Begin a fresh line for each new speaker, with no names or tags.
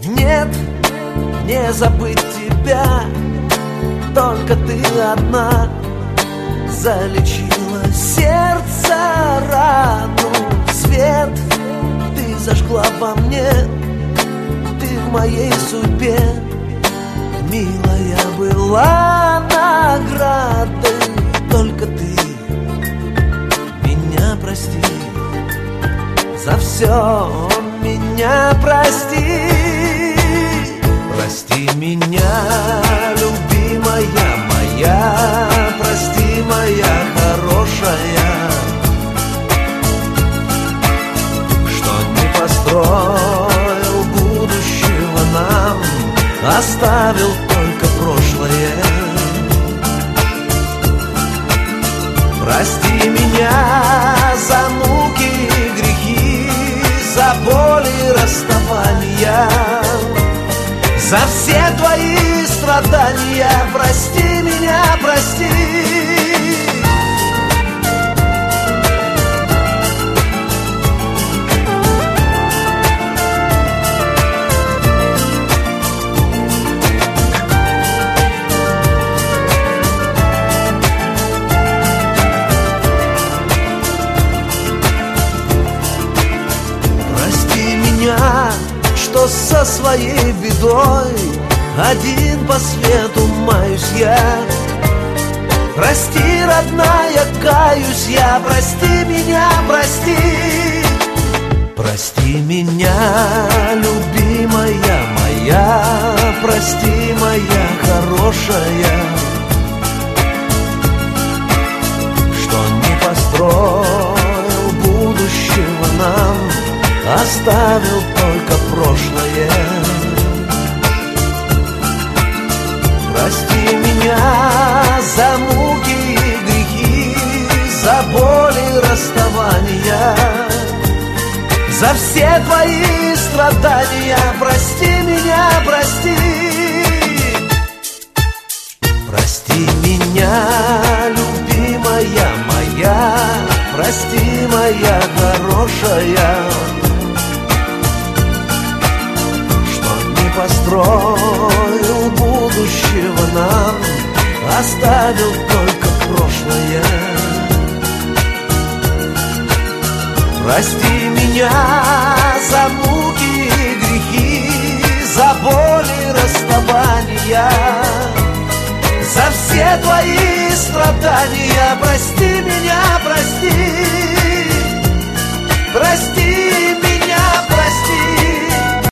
Нет, не забыть тебя, только ты одна залечила сердце рану. Свет ты зажгла во мне, ты в моей судьбе, милая, была наградой. Только ты меня прости, за все меня прости. Прости меня, любимая моя, прости, моя хорошая, что не построил будущего нам, оставил только прошлое. Прости меня за муки и грехи, за боли и расставания, за все твои страдания. Прости меня, прости. Прости меня, что со своей бедой один по свету маюсь я. Прости, родная, каюсь я. Прости меня, прости. Прости меня, любимая моя, прости, моя хорошая, что не построил будущего нам, оставил только прошлое. Прости меня за муки и грехи, за боли и расставания, за все твои страдания. Прости меня, прости. Прости меня, любимая моя, прости, моя хорошая, построил будущего нам, оставил только прошлое. Прости меня за муки и грехи, за боли и расставания, за все твои страдания. Прости меня, прости.